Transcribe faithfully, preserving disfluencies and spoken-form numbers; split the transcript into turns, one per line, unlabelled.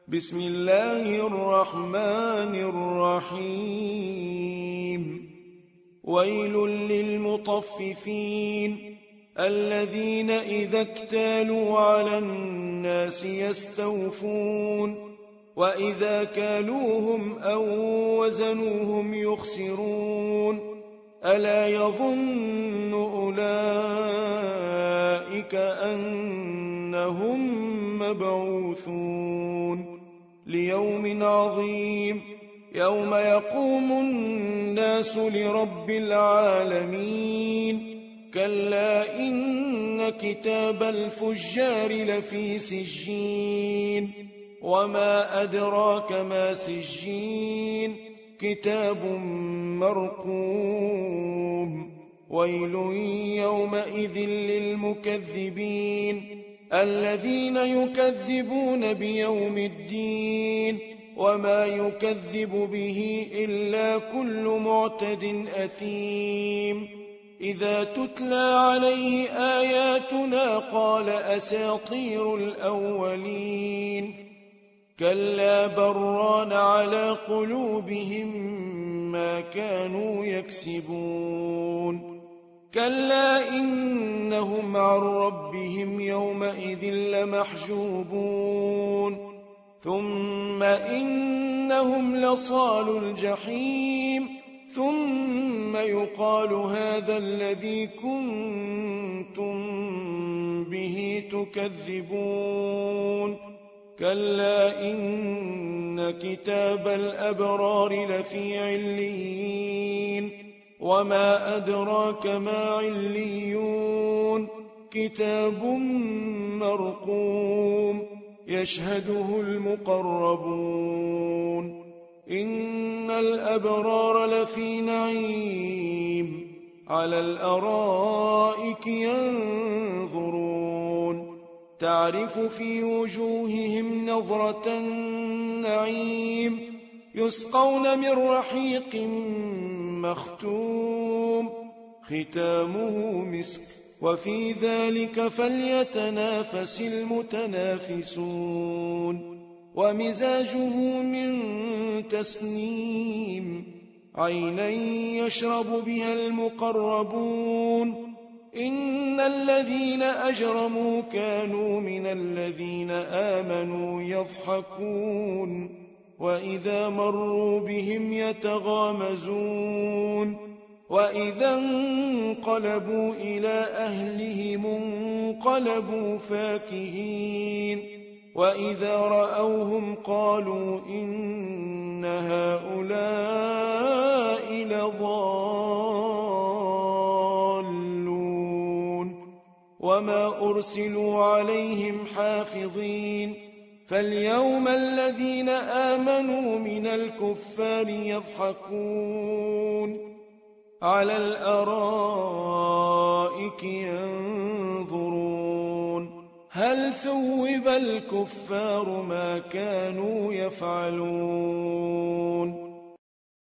بسم الله الرحمن الرحيم ويل للمطففين الذين إذا اكتالوا على الناس يستوفون وإذا كالوهم أو وزنوهم يخسرون ألا يظن أولئك أنهم مبعوثون ليوم عظيم يوم يقوم الناس لرب العالمين كلا إن كتاب الفجار لفي سجين وما أدراك ما سجين كتاب مرقوم ويل يومئذ للمكذبين الذين يكذبون بيوم الدين وما يكذب به إلا كل معتد أثيم إذا تتلى عليه آياتنا قال أساطير الأولين كلا بران على قلوبهم ما كانوا يكسبون كلا إنهم عن ربهم يومئذ لمحجوبون ثم إنهم لصالوا الجحيم ثم يقال هذا الذي كنتم به تكذبون كلا إن كتاب الأبرار لفي عليين وما أدراك ما عليون كتاب مرقوم يشهده المقربون إن الأبرار لفي نعيم على الأرائك ينظرون تعرف في وجوههم نظرة النعيم يسقون من رحيق مختوم ختامه مسك وفي ذلك فليتنافس المتنافسون ومزاجه من تسنيم عينا يشرب بها المقربون إن الذين أجرموا كانوا من الذين آمنوا يضحكون وإذا مروا بهم يتغامزون وإذا انقلبوا إلى أهلهم انقلبوا فاكهين وإذا رأوهم قالوا إن هؤلاء لضالون وما أرسلوا عليهم حافظين فاليوم الذين آمنوا من الكفار يضحكون على الأرائك ينظرون هل ثوب الكفار ما كانوا يفعلون